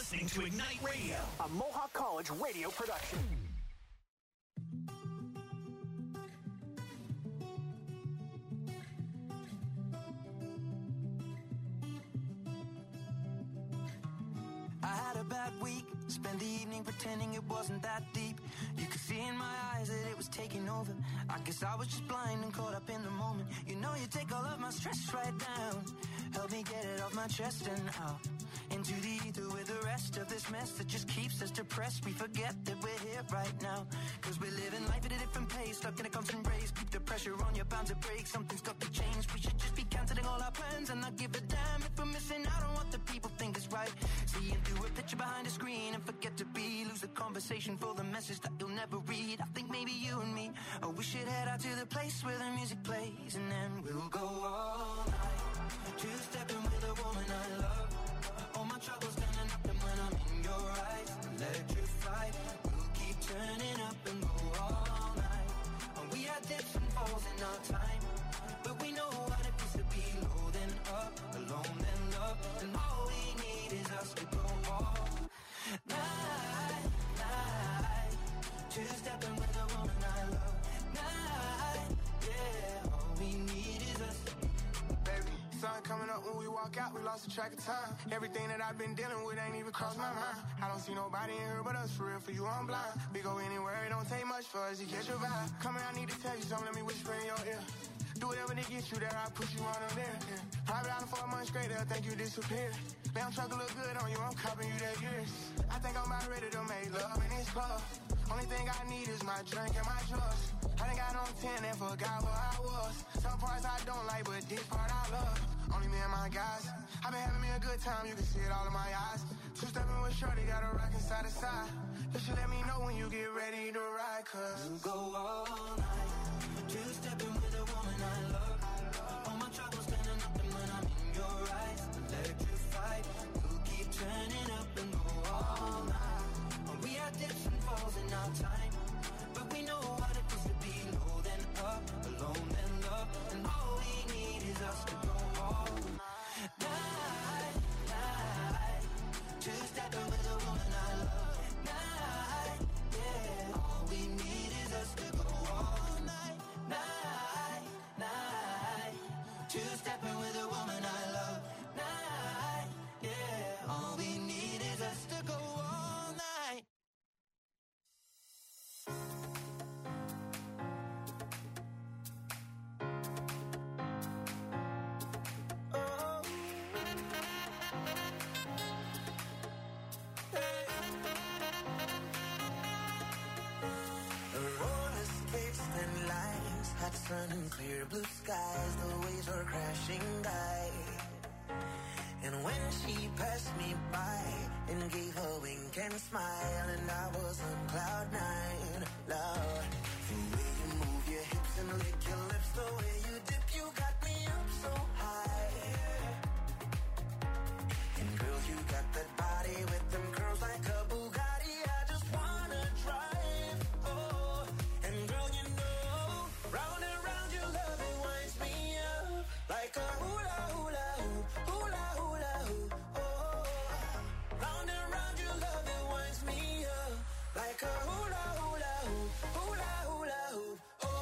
listening to Ignite Radio, a Mohawk College radio production. I had a bad week, spent the evening pretending it wasn't that deep. You could see in my eyes that it was taking over. I guess I was just blind and caught up in the moment. You know you take all of my stress right down. Help me get it off my chest and out into the ether with the rest of this mess that just keeps us depressed. We forget that we're here right now, cause we're living life at a different pace, stuck in a constant race. Keep the pressure on, you're bound to break. Something's got to change. We should just be cancelling all our plans and not give a damn if we're missing out on what the people think is right. Seeing through a picture behind a screen and forget to be, lose the conversation for the message that you'll never read. I think maybe you and me, oh, we should head out to the place where the music plays, and then we'll go all night, two-stepping with a woman I love. All my troubles standing up, and when I'm in your eyes, electrified. We'll keep turning up and go all night. And we had dips and falls in our time, but we know what it feels to be low then up, alone then love. And all we need is us to go all night, night. Two-stepping with a woman I love. Night, yeah. All we need is us. Baby, sun coming up when we walk out, we lost the track of time. Everything that I've been dealing with ain't even crossed my mind. I don't see nobody in here but us, for real, for you I'm blind. We go anywhere, it don't take much for us to catch your vibe. Come here, I need to tell you something, let me whisper in your ear. Do whatever to get you there, I'll put you on them there. Yeah. Private island for a month straight, they'll think you disappeared. Damn truck look good on you, I'm copping you that gears. I think I'm about ready to make love in this club. Only thing I need is my drink and my drugs. I done got on 10 and forgot where I was. Some parts I don't like, but this part I love. Only me and my guys. I've been having me a good time, you can see it all in my eyes. Two-stepping with Shorty, got a rockin' side to side. You should let me know when you get ready to ride, cause we'll go all night, two-stepping with a woman I love. All my troubles standing up, and when I'm in your eyes, electrified. We'll keep turning up and go all night. And we had dips and falls in our time, but we know what it feels to be low then up, alone then love. And all we need is us to go all night, night. Two-stepping with a woman I love. Night, yeah. All we need is us to go all night, night, night. Two-stepping with a woman I love. Night, yeah. All we need is us to go all night. Hot sun and clear blue skies, the waves were crashing by. And when she passed me by and gave a wink and smile, and I was on cloud nine, Lord. The way you move your hips and lick your lips, the way you dip, you got me up so high. And girl, you got that body with them curls like a Bugatti. I just wanna drive, oh. And girl, you know, round and round your love, it winds me up like a hula hula hoop, hula hula hoop, oh. Round and round your love, it winds me up like a hula hula hoop, hula hula hoop, oh.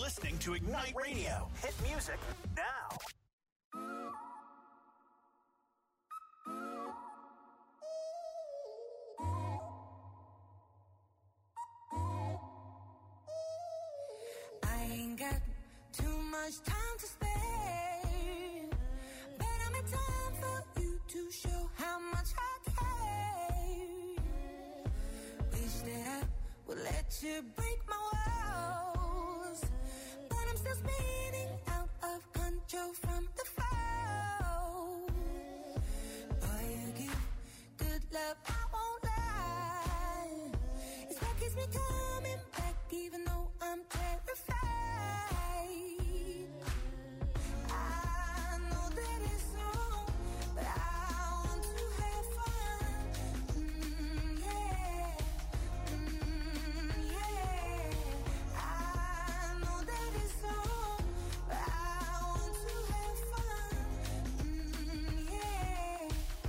listening to Ignite Radio. Hit music now. I ain't got too much time to spare, but I'm in time for you to show how much I care. Wish that I would let you break my walls, but I'm still spinning out of control from the fall. Boy, you give good love, I won't lie. It's what keeps me coming back, even though I'm terrified. I know that it's wrong, but I want to have fun. Yeah. Yeah. I know that it's wrong, but I want to have fun. Yeah.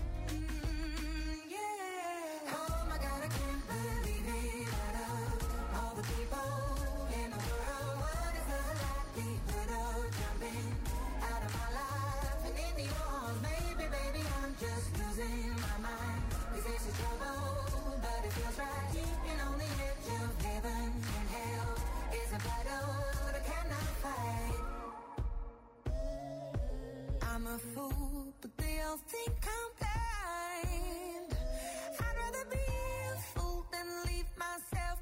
Yeah. Oh my God, I can't believe it. Out of all the people in the world, what is the likelihood of jumping out of my life and into yours? Maybe, baby, I'm just losing my mind. 'Cause this is trouble, but it feels right. Keeping on the edge of heaven and hell is a battle that I cannot fight. I'm a fool, but they all think I'm blind. I'd rather be a fool than leave myself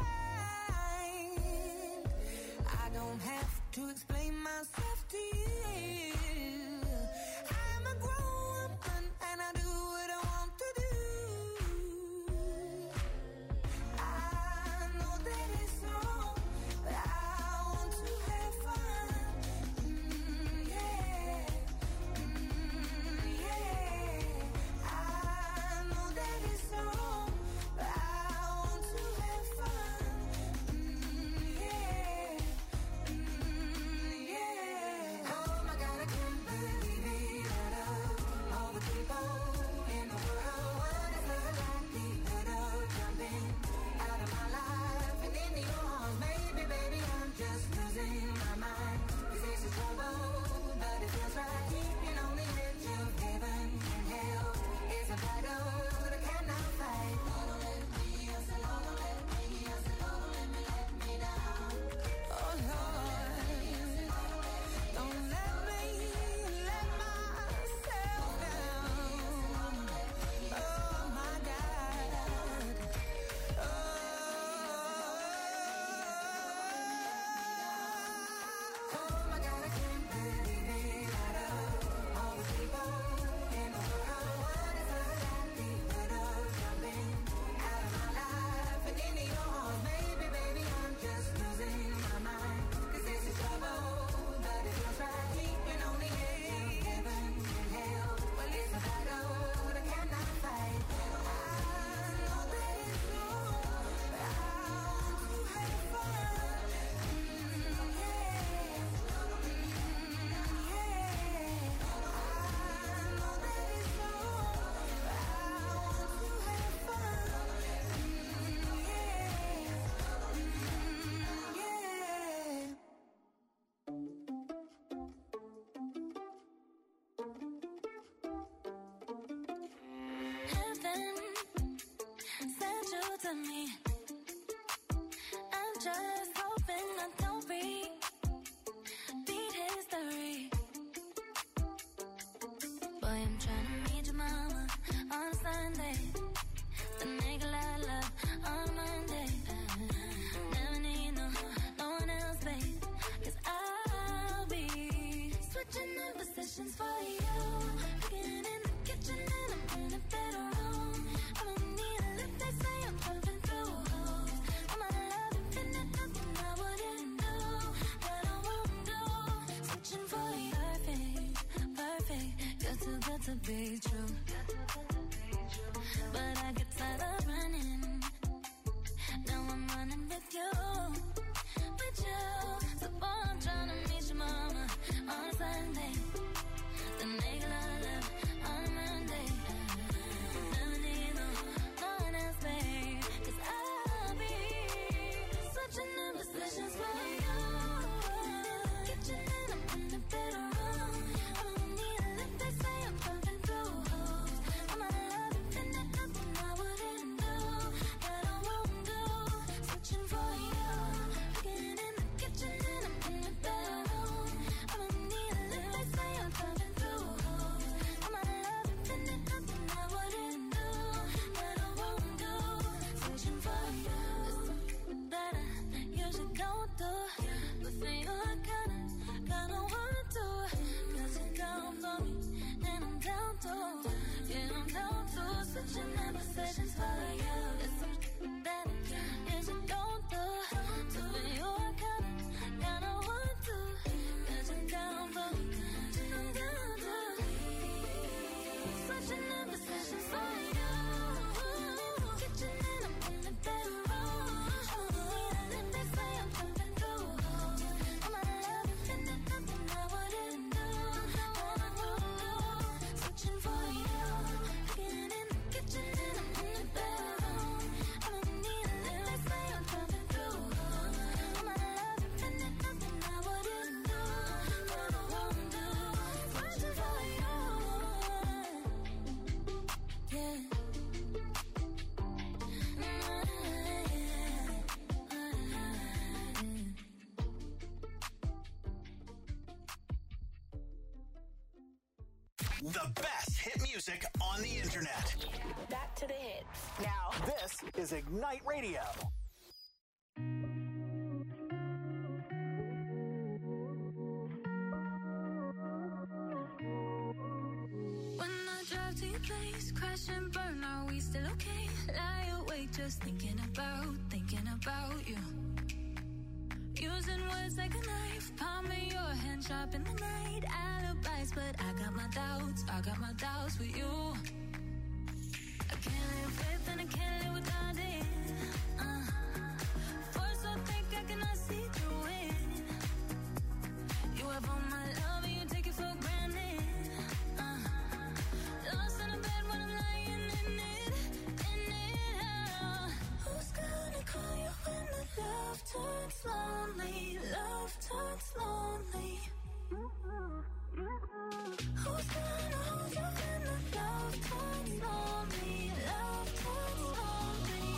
behind. I don't have to explain myself to you. I'm a grown woman and I do what I want to do. I know that it's wrong, but I want to have fun. Yeah. Yeah. I know that it's wrong, but I want to have fun. Yeah. Yeah. Oh my God, I can't believe it. Out of all the people in the world, what is the likelihood of jumping out of my life and into yours? Maybe, baby, I'm just losing my mind. 'Cause this is trouble, but it feels right. Keeping on the edge of heaven and hell is a battle that I cannot fight. Don't let me, I said, don't let me, I said, don't let me down. Oh Lord, don't let me let myself down. Oh my God. Oh my God, I can't believe it. Out of all the people in the world, what is the likelihood of jumping out of my life and into yours? Maybe, baby, I'm just losing my mind. 'Cause this is trouble, but it feels right. Keeping on the edge of heaven and hell. Well, it's a battle that I cannot fight. I know that it's wrong, but I want to have fun. Yeah. I know that it's wrong, but I want to have fun. Heaven sent you to me. I'm just hoping I don't beat history. Boy, I'm trying to meet your mama on Sunday, then make a lot of love on Monday. Never need no one else, babe, 'cause I'll be switching the positions for you. Cooking in the kitchen and I'm in the bedroom. I don't need a lift, they say I'm pumping through holes. I'm out of love, infinite, nothing I wouldn't do, that I won't do. Switching for you, perfect, you're too good to be true. But I get tired of running. Now I'm running with you. So boy, I'm trying to meet your mama on Sunday, then make a lot of love on Monday. Never need no one else, babe, 'cause I'll be switching the positions for you. The best hit music on the internet. Back to the hits. Now, this is Ignite Radio. When I drive to your place, crash and burn, are we still okay? Lie awake just thinking about you. Using words like a knife, palm of your hand sharp in the night. Alibis, but I got my doubts with you. I can't live with and I can't live without it. Force so thick I cannot see through it. You have all my love and you take it for granted. Lost in a bed when I'm lying in it. Who's gonna call you when the love turns lonely? Love turns lonely. Who's gonna hold you when the love turns lonely? Love turns lonely.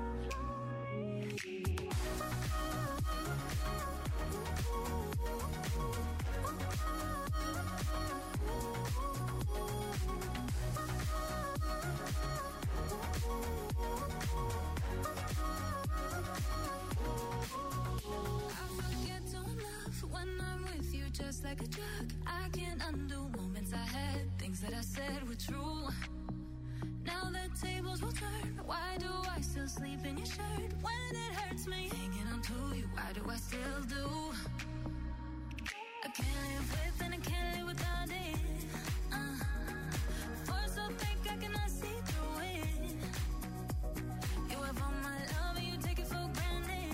I forget to love when I'm with you, just like a drug. I can't undo moments I had, things that I said were true. Now the tables will turn. Why do I still sleep in your shirt when it hurts me? Hanging on to you, why do I still do? I can't live with and I can't live without it. Force so thick I cannot see through it. You have all my love and you take it for granted.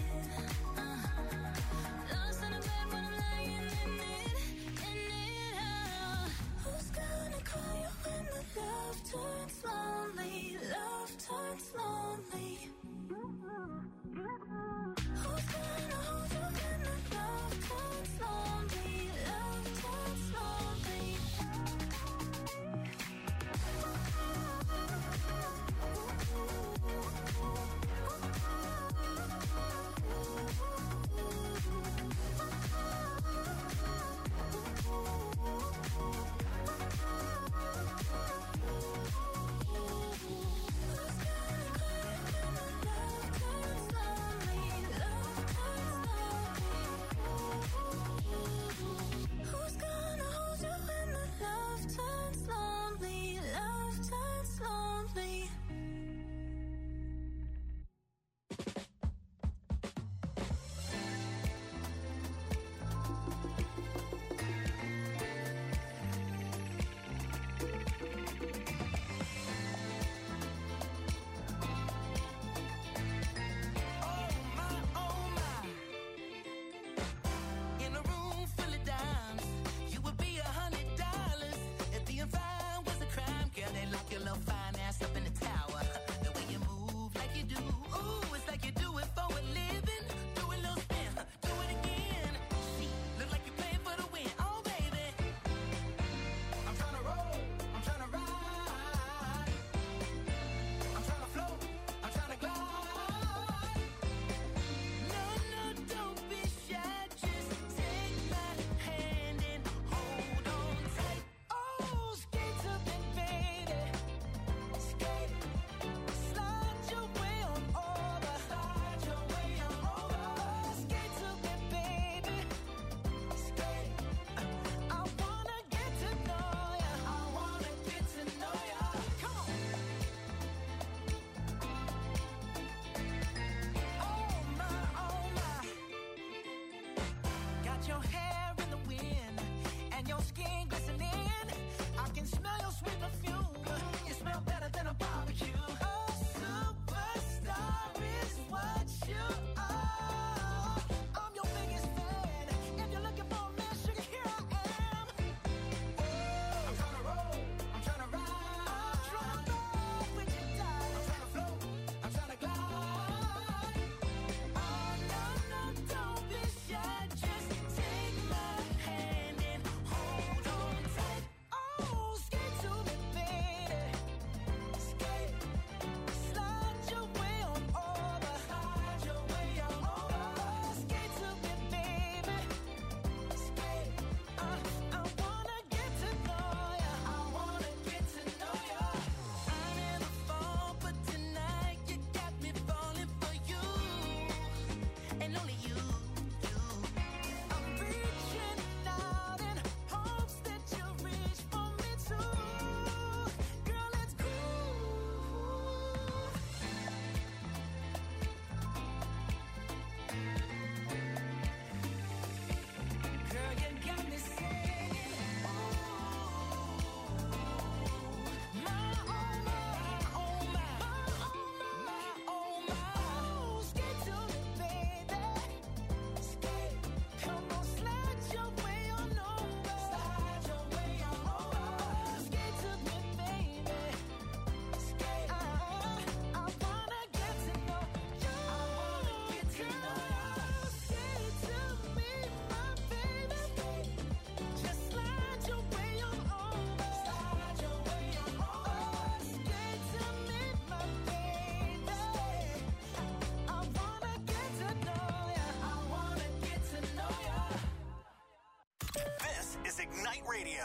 Lost in a bed when I'm lying in it. Who's gonna call you when the love turns lonely? Love turns lonely. Who's gonna hold you when the love turns lonely? Love turns lonely.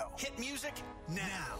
Hit music now.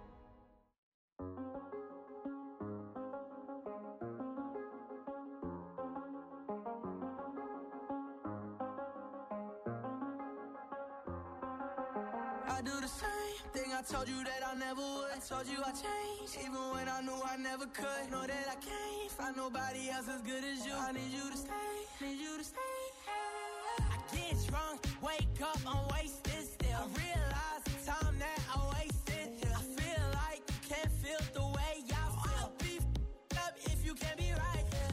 I do the same thing I told you that I never would. I told you I changed, even when I knew I never could. Know that I can't find nobody else as good as you. I need you to stay, need you to stay. I get drunk, wake up, I'm wasted still. I realize the time that I wasted here. I feel like you can't feel the way I feel. I'll be f***ed up if you can't be right here.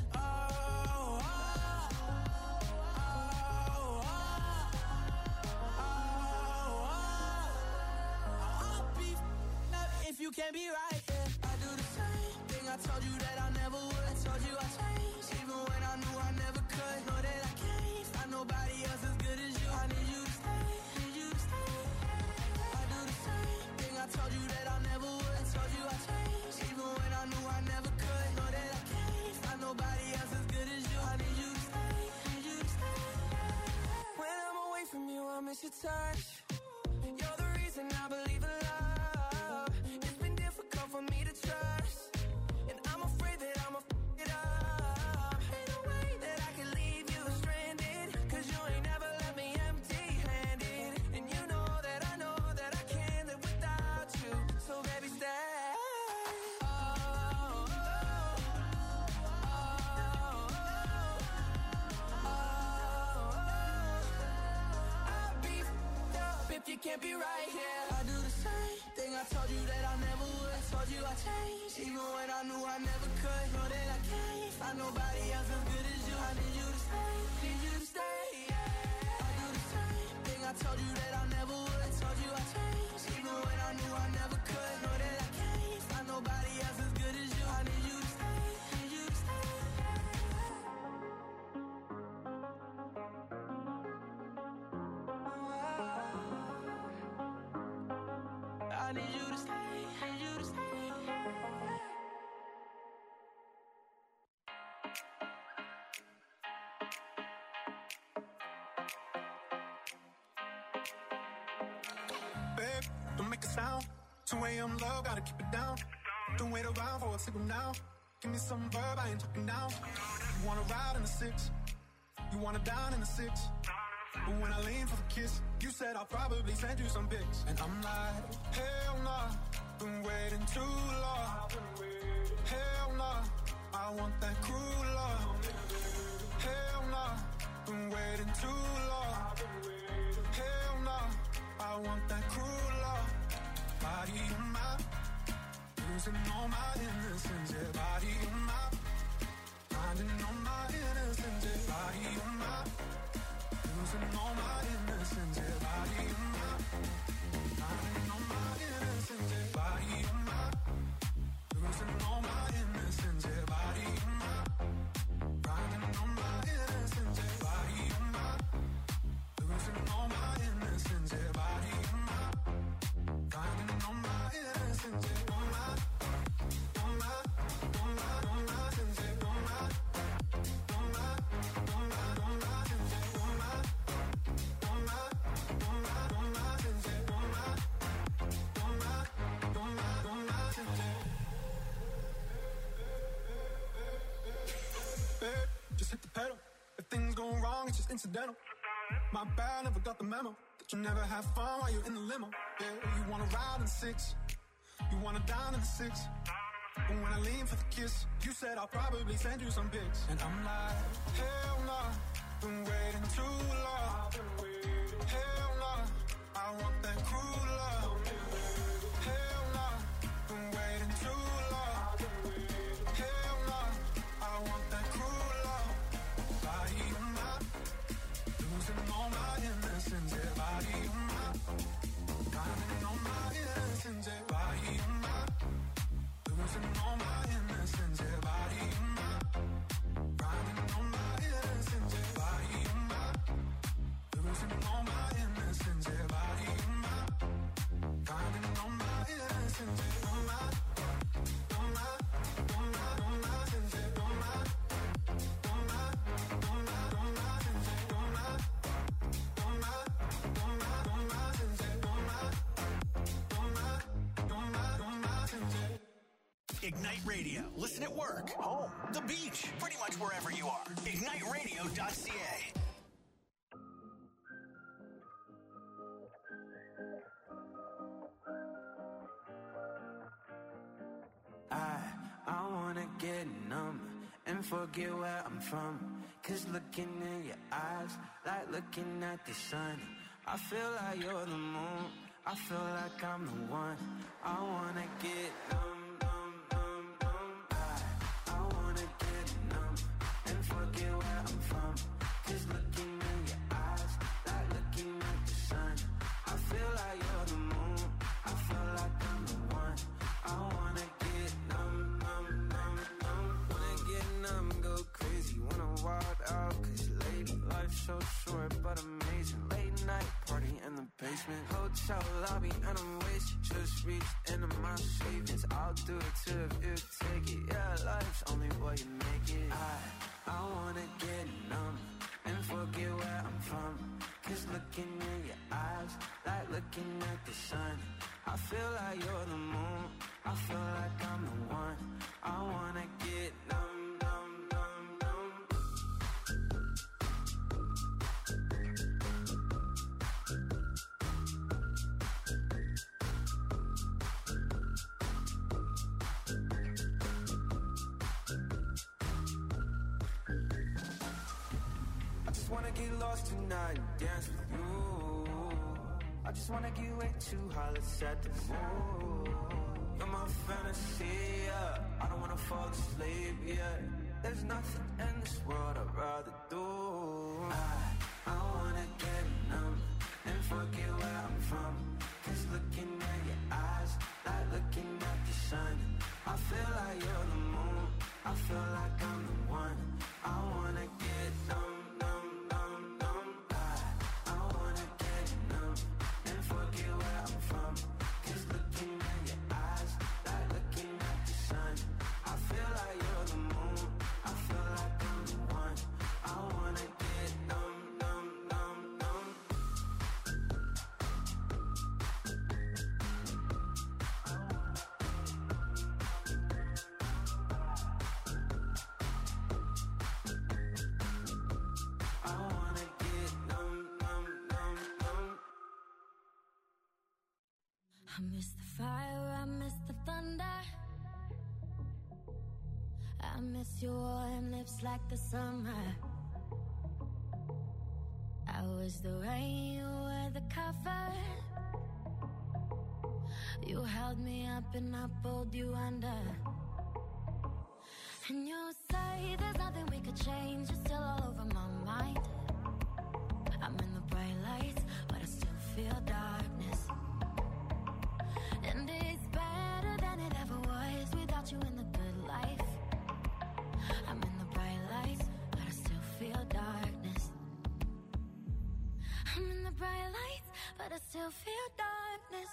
If you can't be right, yeah. I do the same thing I told you that I never would. I told you I changed, even when I knew I never could. Know that I can't find nobody else as good as you. I need you to stay, need you to stay. I do the same thing I told you that I never would. I told you I changed, even when I knew I never could. Know that I can't find nobody else as good as you. I need you to stay, need you to stay. When I'm away from you, I miss your touch. You're the reason I believe in love. For me to trust, and I'm afraid that I'ma f*** it up. Ain't no way that I can leave you stranded, cause you ain't never left me empty-handed. And you know that I can't live without you. So baby, stay. I'll be f***ed up if you can't be right here. I do the same thing I told you that I never would. I told you I changed, even when I knew I never could. Know that I can't find nobody else as good as you. I need you to stay, need you to stay. I do the same thing I told you that I never would. I told you I changed, even when I knew I never could. Know that I can't find nobody else as good as you. I need you to stay, need you to stay. I need you to stay, need you to stay. Babe, don't make a sound. 2 a.m. love, gotta keep it down. Don't wait around for a signal now. Give me some verb, I ain't talking now. You wanna ride in the 6, you wanna down in the 6. But when I lean for the kiss, you said I'll probably send you some pics. And I'm like, hell nah, been waiting too long. Hell nah, I want that cruel love. Hell nah, been waiting too long. Hell nah, I want that cruel love. Body on my, losing all my innocence. Yeah, body on my, finding all my innocence. Yeah, body on my, losing all my innocence. Yeah, body on my, finding all my innocence. Yeah, body on my, losing all my innocence. Yeah, body on my, finding all my innocence. Yeah, body on my, losing all my innocence. Yeah, body on my, finding all my innocence. Yeah, on my, on my, on my, on my innocence. Yeah, on my, on my, on my, on my innocence. Yeah, on my, on my, on my, on my innocence. Yeah, on my, on my, on my, on my innocence. Babe, just hit the pedal. If things go wrong, it's just incidental. My bad, never got the memo that you never have fun while you're in the limo. Yeah, you wanna ride in the 6, you wanna down in the 6. But when I lean for the kiss, you said I'll probably send you some pics. And I'm like, hell nah, been waiting too long. Hell nah, I want that cruel love. Hell nah, been waiting too long. Hell nah, I want that cruel love. Body on my, losing all my innocence. Yeah, body on my, finding all my innocence. Yeah, body on my, losing all my innocence. Yeah, body on my, finding all my innocence. Yeah, body on my, losing all my innocence. Yeah, body on my, Ignite Radio. Listen at work, home, the beach, pretty much wherever you are. IgniteRadio.ca. I wanna get numb and forget where I'm from. Cause looking in your eyes, like looking at the sun. I feel like you're the moon, I feel like I'm the one. I wanna get numb, numb, numb, numb. I wanna get numb and forget where I'm from. Cause looking in your eyes, like looking at the sun. I feel like you're the moon, I feel like I'm the one. I wanna get numb, numb, numb, numb. Wanna get numb, go crazy, wanna wild out. Cause lady, life's so short but amazing. Late night party in the basement, hotel lobby and I'm wasted. Just reached into my savings, I'll do it too if you take it. Yeah, life's only what you make it. I wanna get numb and forget where I'm from. Cause looking in your eyes, like looking at the sun. I feel like you're the moon, I feel like I'm the one. I wanna get numb, numb, numb, numb. I just wanna get lost tonight and dance with you. I just wanna get way too high, let's set the mood. You're my fantasy, yeah. I don't wanna fall asleep, yeah. There's nothing in this world I'd rather do. I wanna get numb and forget where I'm from. Cause looking at your eyes, like looking at the sun. I feel like you're the moon, I feel like I'm the one. I wanna get numb, numb, numb, numb. I wanna get numb and forget where I'm from. Cause looking at your eyes, like looking at the sun. I feel like you're the moon, I feel like I'm the one. I wanna get numb, numb, numb, numb. I wanna get numb, numb, numb, numb. I miss the fire, I miss the thunder. I miss your warm lips like the summer. I was the rain, you were the cover. You held me up and I pulled you under. And you say there's nothing we could change, you're still all over my mind. I'm in the bright lights, but I still feel darkness. And it's better than it ever was without you in the good life. I'm in the bright lights, but I still feel darkness. I'm in the bright lights, but I still feel darkness.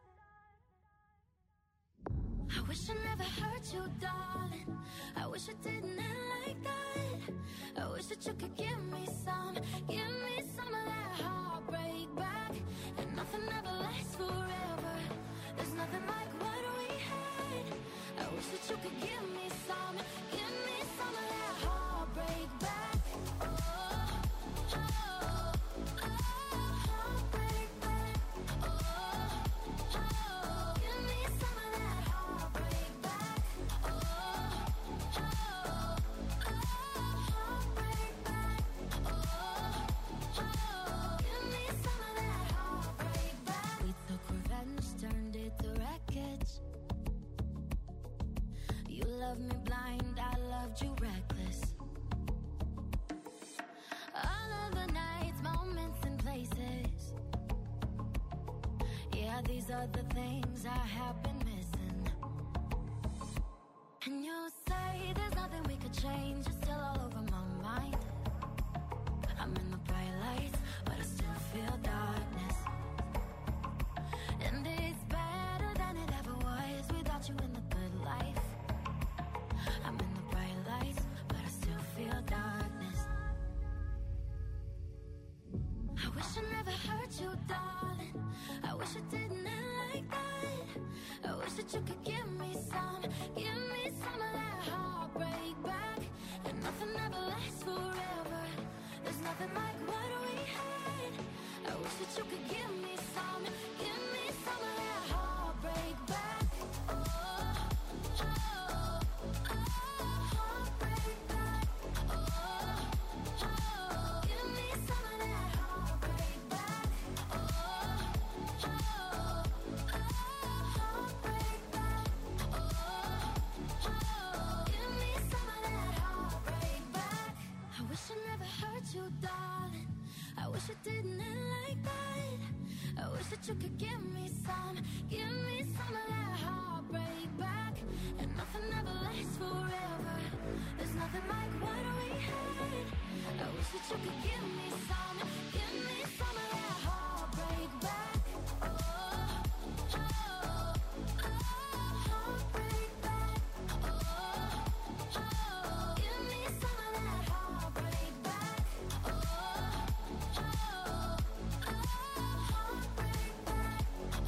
I wish I never hurt you, darling. I wish I didn't end like that. I wish that you could give me some of that heartbreak back. And nothing ever lasts forever. There's nothing like what we had. I wish that you could give me some of that heartbreak back. Oh, oh, oh, heartbreak back. Oh, oh, give me some of that heartbreak back. Oh, oh, oh, heartbreak back. Oh, oh, give me some of that heartbreak back. We took revenge, turned it to wreckage. You loved me blind, I loved you reckless. All of the nights, moments and places. Yeah, these are the things I have been missing. And you say there's nothing we could change, you're still all over my mind. I'm in the bright lights, but I still feel darkness. And it's better than it ever was without you in the good life. I'm in the bright lights, but I still feel darkness. I wish I never hurt you, darling. I wish I didn't end like that. I wish that that you could give me some of that heartbreak back. And nothing ever lasts forever. There's nothing like what we had. I wish that you could give me some of that heartbreak back. Oh, oh, oh, heartbreak back. Oh, oh, give me some of that heartbreak back. Oh, oh, oh, heartbreak back. Oh, oh, give me some of that heartbreak back. I wish I never hurt you, darling. I wish it didn't end like that. I wish that you could give me some of that heartbreak back. And nothing ever lasts forever. There's nothing like what we had. I wish that you could give me some of that heartbreak back. Oh, oh, oh, heartbreak back. Oh, oh, give me some of that heartbreak back. Oh, oh, oh, heartbreak back. Oh,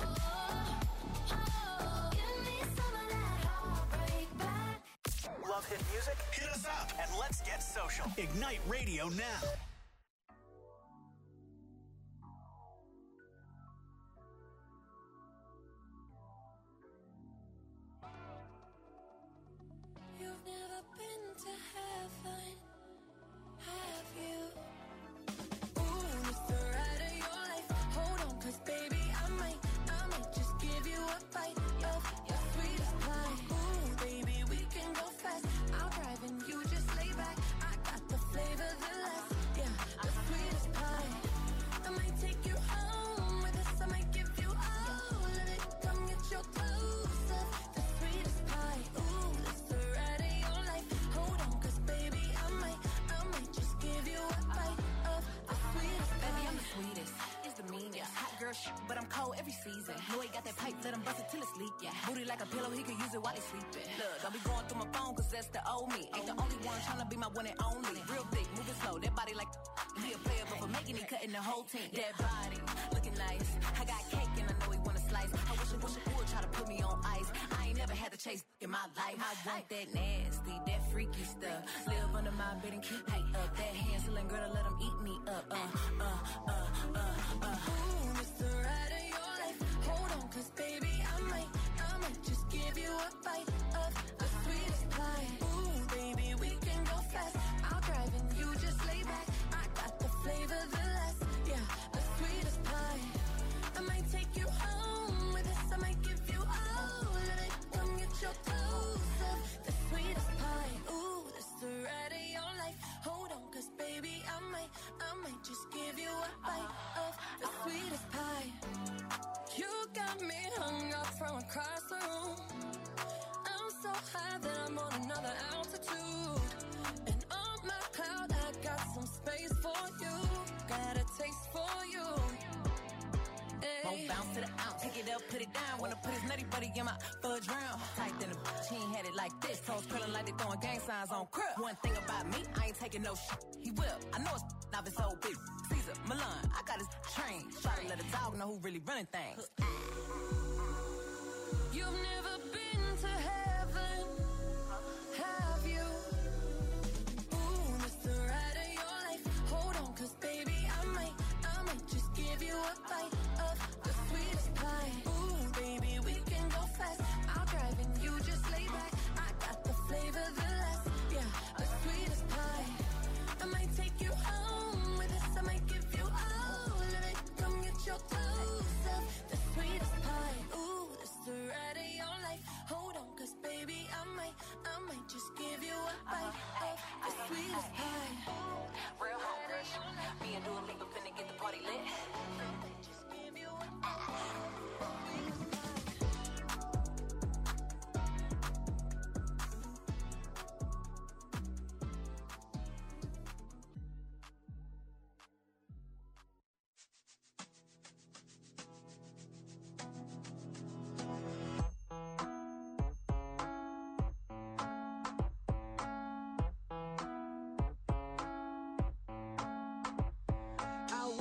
oh, give me some of that heartbreak back. Love hit music? Hit us up and let's get social. Ignite Radio now. You've never been to heaven, have you? Ooh, it's the ride of your life. Hold on, 'cause baby, I might just give you a bite of your sweetest pie. Ooh, baby, we can go fast. I'll drive and you just lay back. I got the flavor, the last, yeah, the sweetest pie. I might take you home with us. I might give you all of it. Come get your clothes up, the sweetest pie. Ooh, it's the ride of your life. Hold on, 'cause baby, I might just give you a bite of the sweetest pie. Baby, I'm the sweetest. It's the meanest. Hot girl shit, but I'm cold every season. Know he got that pipe, let him bust it till it's leak. Yeah. Booty like a pillow, he could use it while he's sleeping. Look, don't be going through my phone, 'cause that's the old me. Ain't the only one tryna be my one and only. Real big, moving slow, that body like he a player, but for making it, cutting the whole team. That body, looking nice. I got cake and I know he wanna slice. I wish it would try to put me on ice. I ain't never had to chase in my life. I want that nasty, that freaky stuff. Live under my bed and keep me up. That Hansel girl to let him eat me up. Ooh, it's the ride of your life. Hold on, 'cause baby, I might just give you a bite of the sweetest pie. Ooh, baby, we can go fast. I'll drive and you just lay back. I got the flavor, the last, yeah, the sweetest pie. I might take you home with us. I might give you all of it. Come get your clothes up, the sweetest pie. Ooh, it's the ride of your life. Hold on, 'cause baby, I might just give you a bite of the sweetest pie. You got me hung up from across the room. I'm so high that I'm on another altitude. And on my cloud, I got some space for you. Got a taste for you. Won't bounce to the ounce. Pick it up, put it down. Wanna put his nutty buddy in my fudge round. Tight than a bitch, he ain't had it like this. Toes curling like they throwing gang signs on crib. One thing about me, I ain't taking no shit. He will. I know it's off his whole big. Caesar, Milan, I got his train. Try to let a dog know who really running things. You've never been to heaven, have you? Ooh, it's the ride of your life. Hold on, 'cause baby, I might just give you a bite of the sweetest pie. Ooh, baby, we can go fast. I'll drive and you just lay back. I got the flavor, the last, yeah, the sweetest pie. I might take you home with us. I might give you all of it. Come get your clothes up, the sweetest pie. Ooh, it's the ride of your life. Hold on, 'cause baby, I might just give you a bite of the sweetest pie. Real hot girl. Me and Dua Lipa finna get the party lit. Just give you a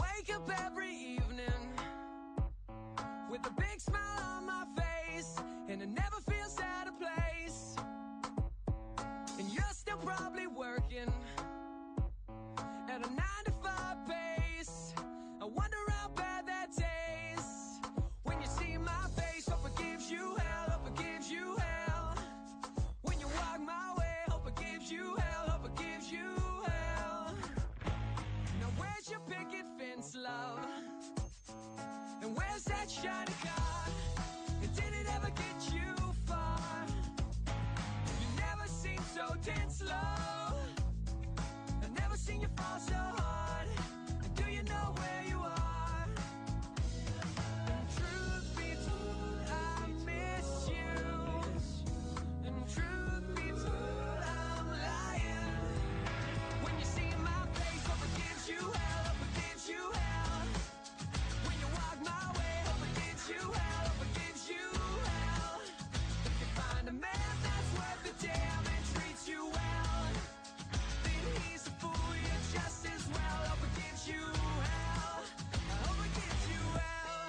with a big smile on my face and it never feels out of place. And you're still probably working at a 9-to-5 pace. I wonder how bad that tastes when you see my face. Hope it gives you hell, hope it gives you hell. When you walk my way, hope it gives you hell, hope it gives you hell. Now where's your picket fence, love? And where's that shiny car? And did it ever get you far? You never seem so tense, love. I've never seen you fall so hard. And do you know where you are? And truth be told, I miss you. And truth be told, I'm lying. When you see my face, hope it gives you hell, hope it gives you hell. When you walk my way, hope it gives you hell, hope it gives you hell. If you find a man that's worth the damn and treats you well, then he's a fool, you're just as well. Hope it gives you hell, I hope it gives you hell.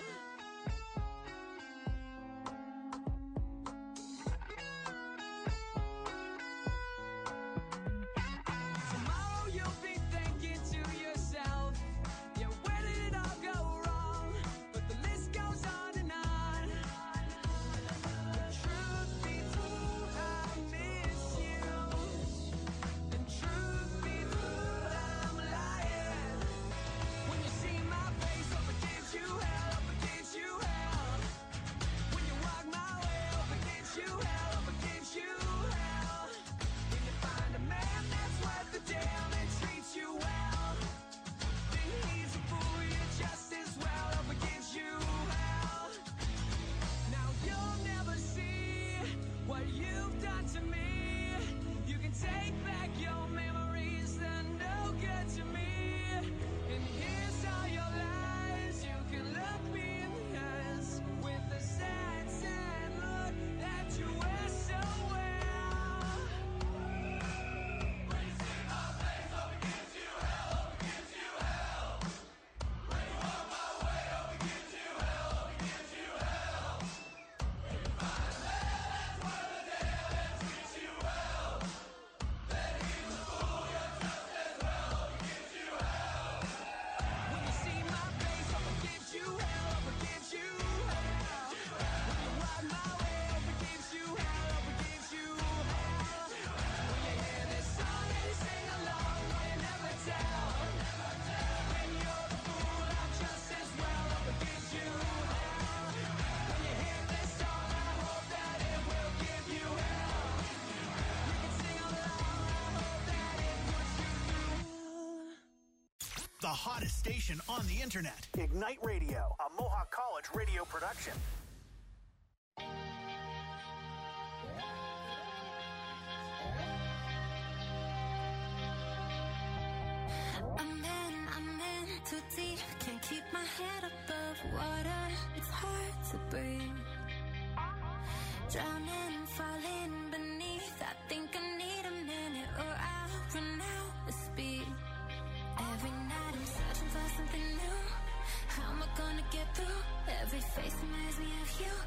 Tomorrow you'll be thinking to yourself, yeah, where did it all go wrong? But the list goes on and on. But truth be told, I miss you. And truth be told, I'm lying. When you see my face, hope it gives you hell, hope it gives you hell. When you walk my way, hope it gives you hell, hope it gives you hell. When you find a man that's worth the damn and treats you well, then he's a fool, you're just as well. Hope it gives you hell. Now you'll never see what you've done to me. You can take back your memories, they're no good to me. And here's all your lies. You can look me in the eyes with the sad, sad look that you wear so well. When you see my face, hope it gives you hell, hope it gives you hell. When you walk my way, hope it gives you hell, hope it gives you hell. When you find a man that's worth the damn and treats you well, then he's a fool, you're just as well. Hope it gives you hell. When you see my face, hope it gives you hell, hope it gives you hell. When you walk my way, hope it gives you hell, hope it gives you hell. When you hear this song and you sing along, no, you never tell. When you're the fool, I'm just as well. Hope it gives you hell. When you hear this song, I hope that it will give you hell. You can sing along, I hope that it puts you through. The hottest station on the internet. Ignite Radio, a Mohawk College radio production. I'm in too deep, can't keep my head above water. It's hard to breathe. Drowning, falling beneath. I think I need a minute or I'll run out of speed. Every night I'm searching for something new. How am I gonna get through? Every face reminds me of you.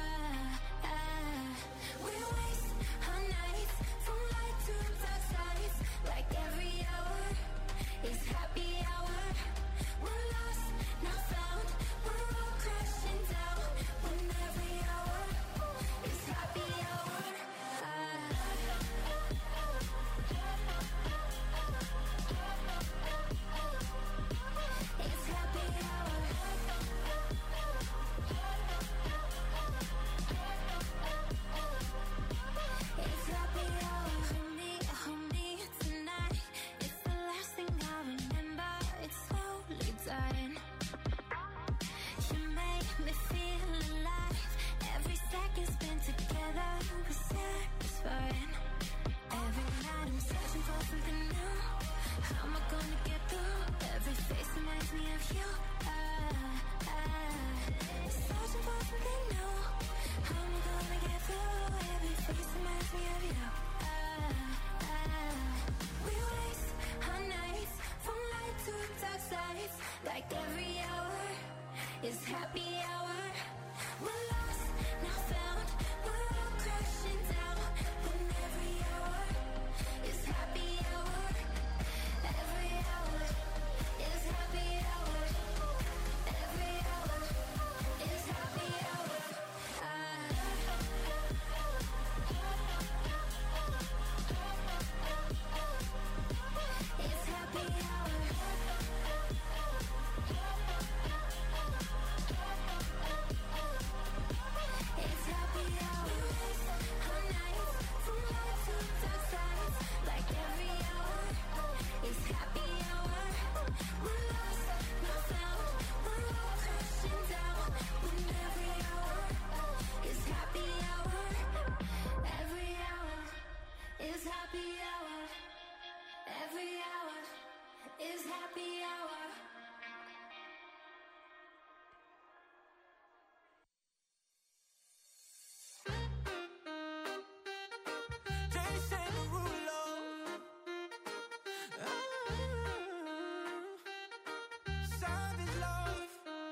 We waste our nights from light to dark sides. Like every hour is happy hour. We're lost, not found. We're all crashing down. When every hour is happy hour. It's happy hour. It's happy hour. Hold me tonight. It's the last thing I remember. It's slowly dying. You make me feel alive. Every second spent together was satisfying. Every night I'm searching for something new. How am I gonna get through? Every face reminds me of you. Searching for something new. How am I gonna get through? Every face reminds me of you. We waste our nights from light to dark sides. Like every hour is happy hour. We're lost, not found. We're happy hour. Jason Derulo. Savage love.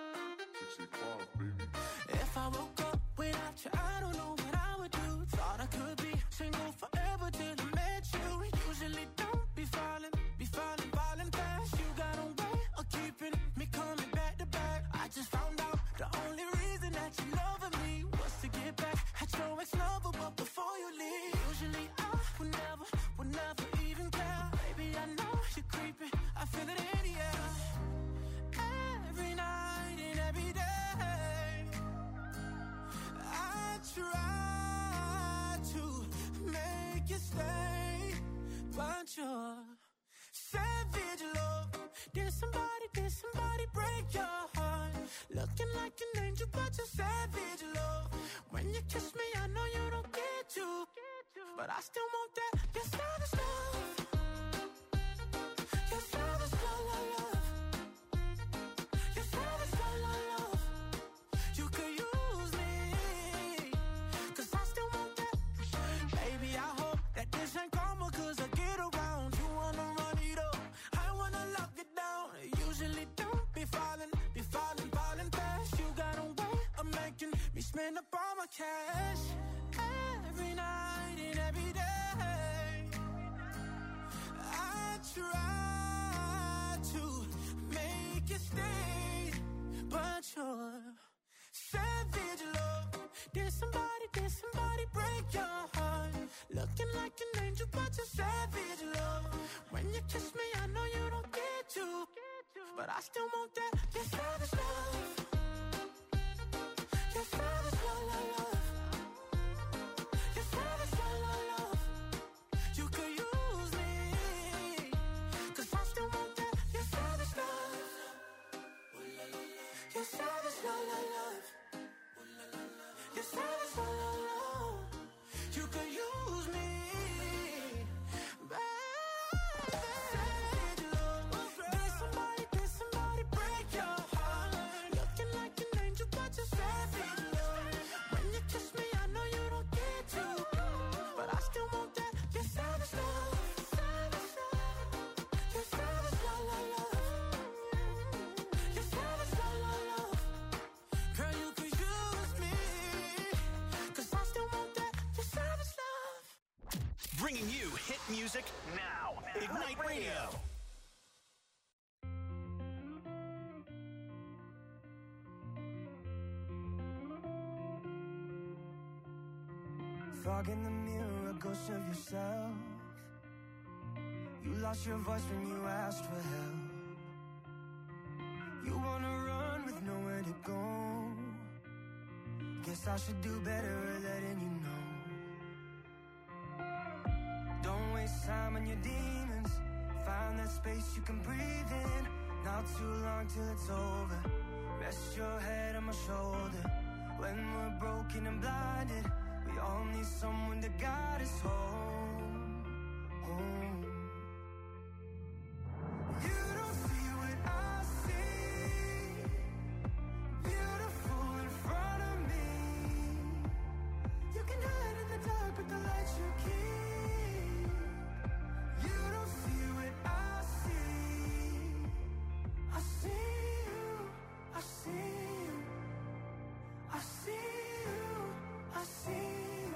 If I woke up without you, I don't know what I would do. Thought I could be single forever till I met you. Usually don't be falling fast. You got a way of keeping me coming back to back. I just found out the only reason that you loving me was to get back at your ex-lover, but before you leave, usually I would never even care. Baby, I know you're creeping, I feel it in the air. Every night and every day, I try to make you stay, but you're savage love. Did somebody break your heart? Looking like an angel, but you're savage love. When you kiss me, I know you don't get to, but I still want that. You're savage love. You're savage love, love. You're savage love, love. You could use me, 'cause I still want that. Baby, I hope that this ain't karma, 'cause I get around. You wanna run it up, I wanna lock it down. Usually don't be falling fast. You got a way of making me spend up all my cash. Every night and every day, I try to make you stay, but you're savage love. Did somebody break your heart? Looking like an angel, but you're savage love. When you kiss me, I know you don't get to, but I still want that. You're savage love. You're savage love, love. You're savage love, love. You could use me, 'cause I still want that. You're savage love. You're savage love, love. You're savage love, love. You could use me, baby. Savage love. Did somebody break your heart? Looking like an angel, but you're savage love. When you kiss me, I know you don't get to, but I still want that. You're savage love. You're savage love, love. You're savage love, love. Girl, you could use me, 'cause I still want that. You're savage love. Bringing you hit music now. Ignite Radio. Fog in the mirror, a ghost of yourself. You lost your voice when you asked for help. You wanna run with nowhere to go. Guess I should do better at letting you know. Don't waste time on your demons. Find that space you can breathe in. Not too long till it's over. Rest your head on my shoulder. When we're broken and blinded, we all need someone to guide us home. Home. You don't see what I see. Beautiful in front of me. You can hide in the dark, but the lights you keep. You don't see what I see. I see you. I see you. I see you. I see you.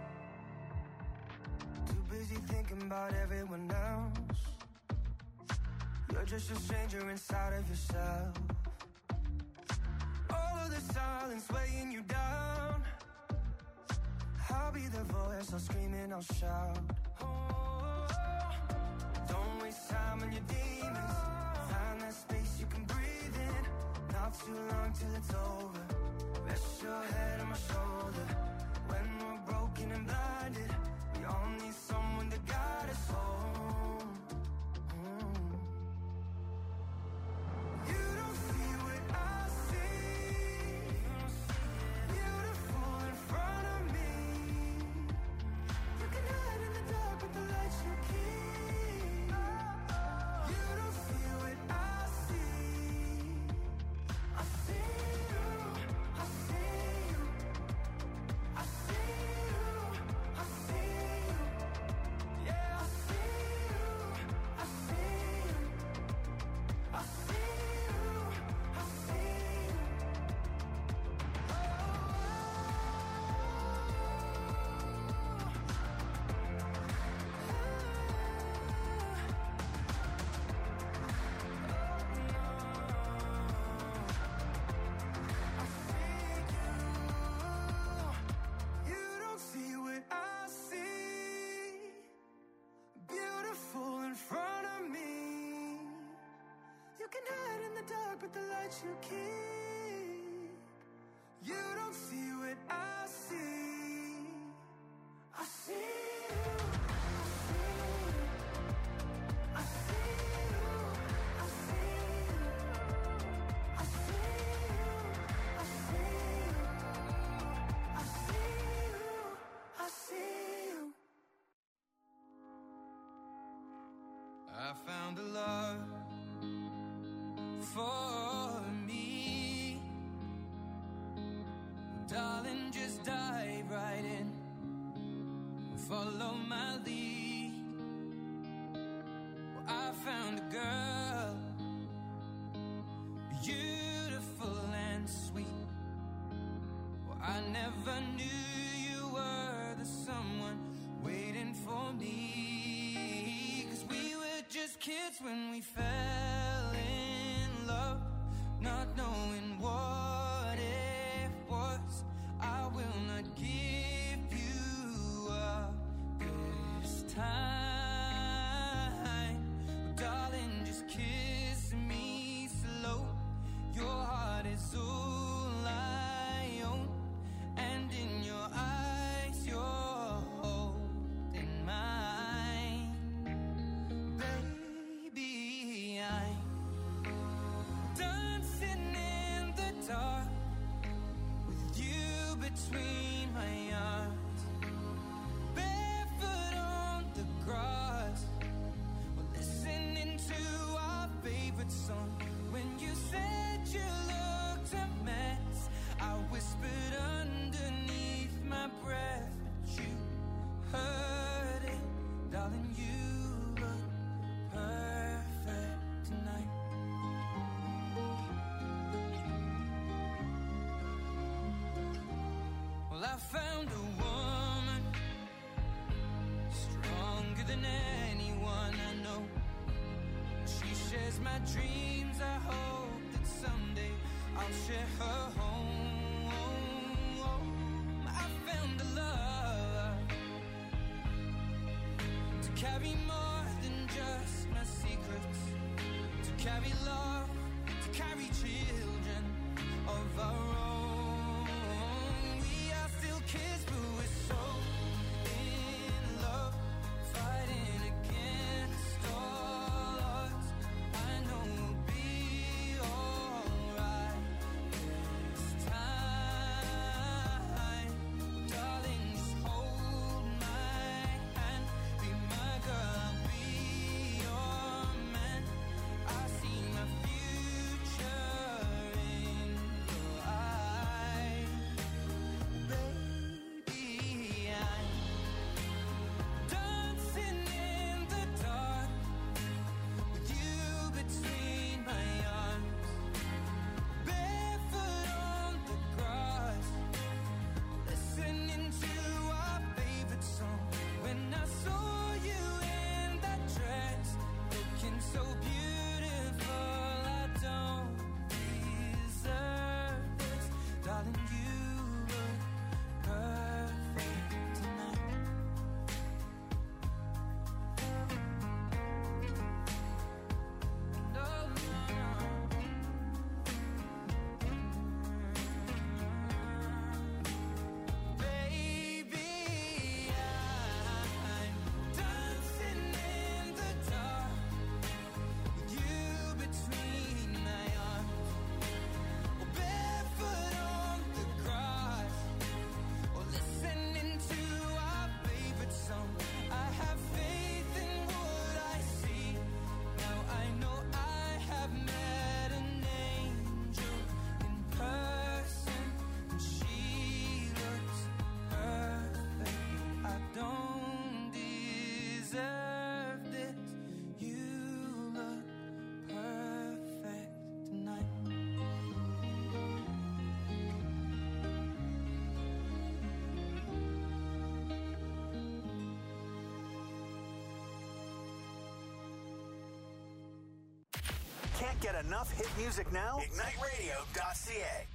Too busy thinking about everyone else. You're just a stranger inside of yourself. All of the silence weighing you down. I'll be the voice, I'll scream and I'll shout. Oh, don't waste time on your demons. Find that space you can breathe in. Not too long till it's over. Rest your head on my shoulder. When we're broken and blinded, we all need someone to guide us home. You don't see what I see. Beautiful in front of me. You can hide in the dark, but the lights you keep. You don't see what I You can hide in the dark, but the light you keep. You don't see what I see. I see you. I see you. I see you. I see you. I see you. I see you. I see you. I found a love for me. Darling, just dive right in. Follow my lead. Well, I found a girl, beautiful and sweet. Well, I never knew you were the someone waiting for me. 'Cause we were just kids when we fell in love, not knowing what it was. I will not give you up this time. Darling, just kiss me slow. Your heart is all I own, and in your eyes you're holding mine. Baby, I'm dancing in the dark with you between my arms, barefoot on the grass. We're listening to our favorite song. When you said you looked a mess, I whispered underneath my breath, but you heard it. Darling, you look perfect tonight. Well, I found a woman stronger than anyone I know. She shares my dreams. I hope that someday I'll share her home. I found a love to carry more than just my secrets, to carry love, to carry children of our own. We are still kids, but we're so in love, fighting against all odds. I know we'll be alright this time. Darling, just hold my hand, be my girl, I'll be your man. I see my future in your eyes. Baby, I'm dancing in the dark with you between my arms, barefoot on the grass, listening to our favorite song. When I saw you in that dress, looking so beautiful, I don't deserve this. Darling, you look perfect tonight. No, no, no. Baby, I'm dancing in the dark with you between my arms, or barefoot on the grass, or listening to our favorite song. I have faith in what I see. Now I know I have met an angel in person, and she looks perfect. I don't deserve this. You look perfect tonight. Can't get enough hit music now? IgniteRadio.ca.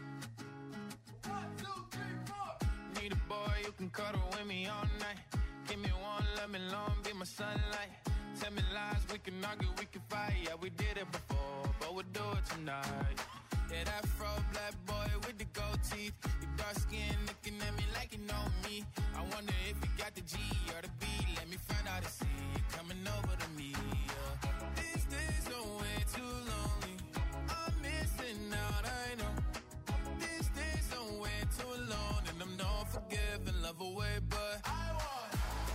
Need a boy who can cuddle with me all night. Give Give me one, let me long, be my sunlight. Tell me lies, we can argue, we can fight. Yeah, we did it before, but we'll do it tonight. Yeah, that fro black boy with the gold teeth. Your dark skin looking at me like you know me. I wonder if you got the G or the B. Let me find out and see you coming over to me. Yeah. These days are way too lonely. I'm missing out, I know. These days are way too long, and I'm not forgiving, love away, but I want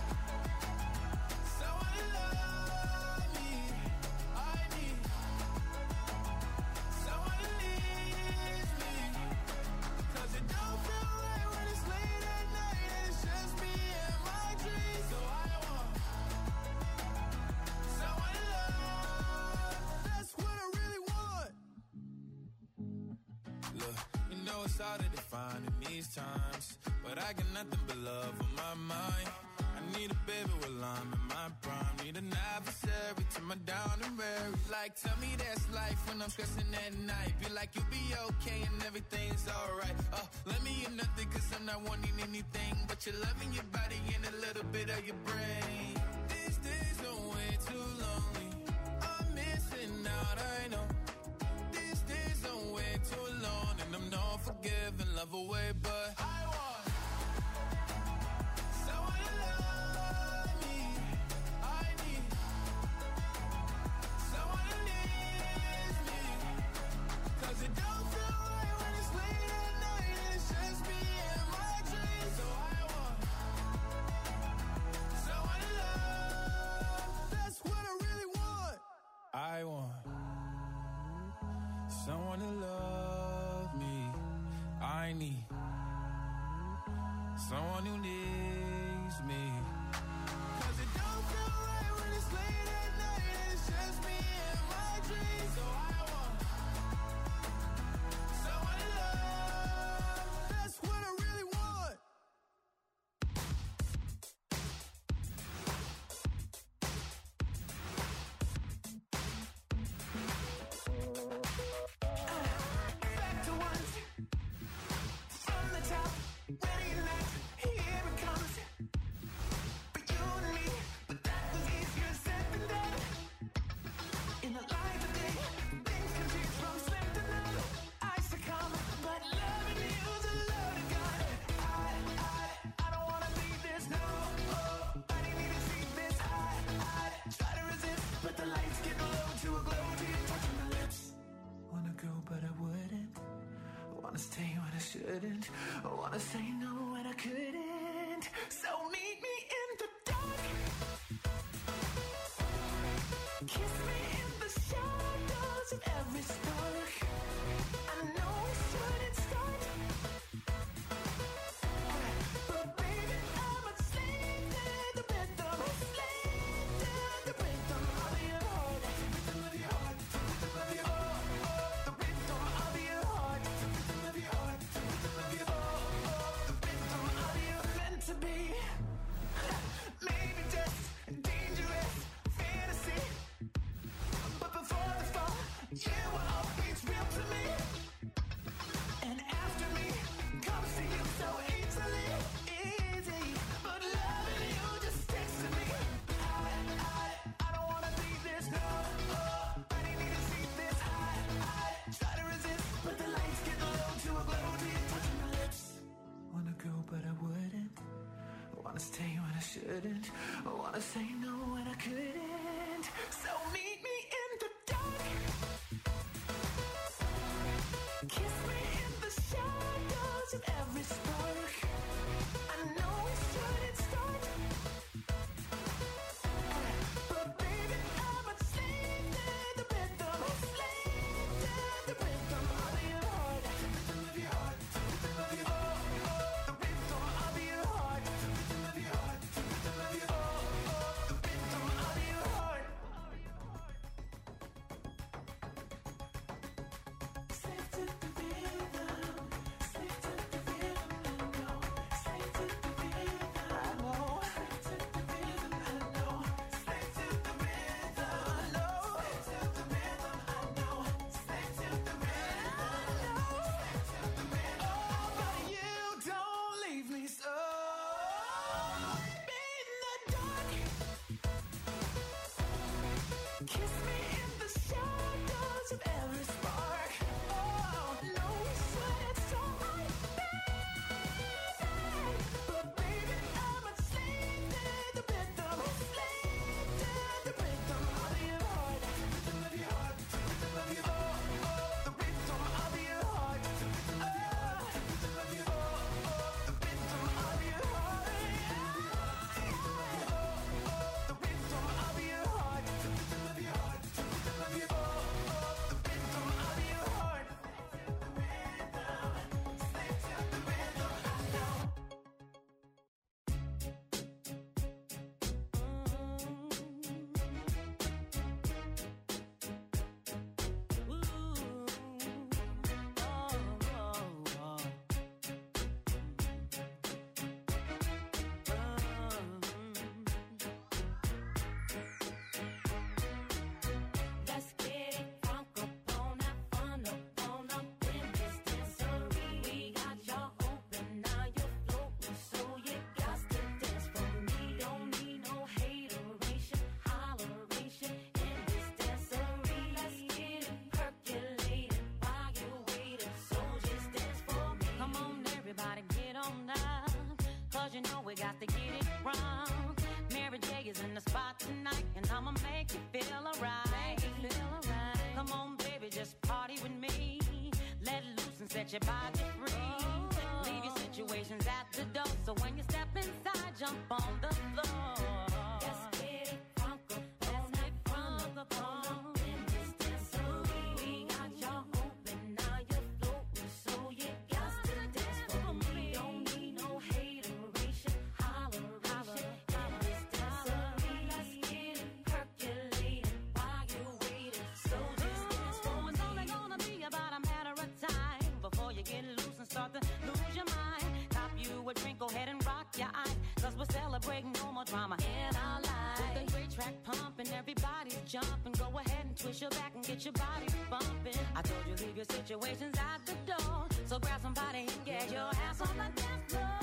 someone to love me. I need someone to leave me. 'Cause it don't feel right when it's late at night and it's just me and my dreams. So I want someone to love. That's what I really want. Look, you know it's hard to define in these times, but I got nothing but love on my mind. I need a baby while I'm in my prime. Need an adversary to my down and weary. Like, tell me that's life when I'm stressing at night. Be like, you'll be okay and everything's alright. Let me in nothing 'cause I'm not wanting anything but your love and your body and a little bit of your brain. These days are way too lonely. I'm missing out, I know. These days are way too long, and I'm not forgiving, love away, but I want someone to love me. I need someone to leave me. 'Cause it don't feel right when it's late at night and it's just me and my dreams. So I want someone to love. That's what I really want. I want someone to love me. I need someone who needs me. 'Cause it don't feel right when it's late at night and it's just me and my dreams. So I want someone to love. That's what I really want. Back to once, from the top, ready to laugh, here it comes. For you and me, but that was easier said than done. In the light of day, things can change from slim to none. I succumb, but loving you's a loaded gun. I don't wanna leave this, no. I didn't even see this. I try to resist, but the lights get low to a glow till you're touching my lips. Wanna go, but I wouldn't. Wanna stay when I shouldn't. Wanna say no when I couldn't. So meet me in the dark. Kiss me in the shadows of every spark. I know we shouldn't start, but baby, I'm a slave to the rhythm. Slave to the rhythm of your heart. Rhythm of your heart. Rhythm of your heart. The rhythm of your heart. Rhythm of your heart. Rhythm of your heart. The rhythm of your meant to be. Maybe just dangerous fantasy, but before the fall, you were always real to me. And after me comes to you so easily, easy. But loving you just sticks to me. I don't wanna leave this, no. I didn't even see this. I try to resist, but the lights get low to a glow till you're touching my lips. Wanna go, but I wouldn't. Wanna stay when I shouldn't. Wanna say no when I couldn't. So meet me in the dark. Kiss me in the shadows of every spark. I know we shouldn't start, but baby, I'm a slave to the rhythm. Slave to the rhythm of your heart. Rhythm of your heart. Rhythm of your heart. The rhythm of your heart. Rhythm of your heart. Rhythm of your heart. The rhythm of your heart. I'ma make you feel alright. Come on, baby, just party with me. Let loose and set your body free. Leave your situations at the door, so when you step inside, jump on the floor. Let's get it funky. Let's get funky in this dancery. We got y'all open, now you're floating, so you got to dance for me. Don't need no hateration, holleration in this dancery. Let's get it percolating while you're waiting. So just dance for me. It's only gonna be about a matter of time before you get loose and start to lose your mind. Cop you a drink, go ahead and rock your eyes, 'cause we're celebrating no more drama in our lives. With the great track pumping, everybody's jumping. Go ahead and twist your back and get your body bumping. I told you leave your situations at the door, so grab somebody and get your ass on the dance floor.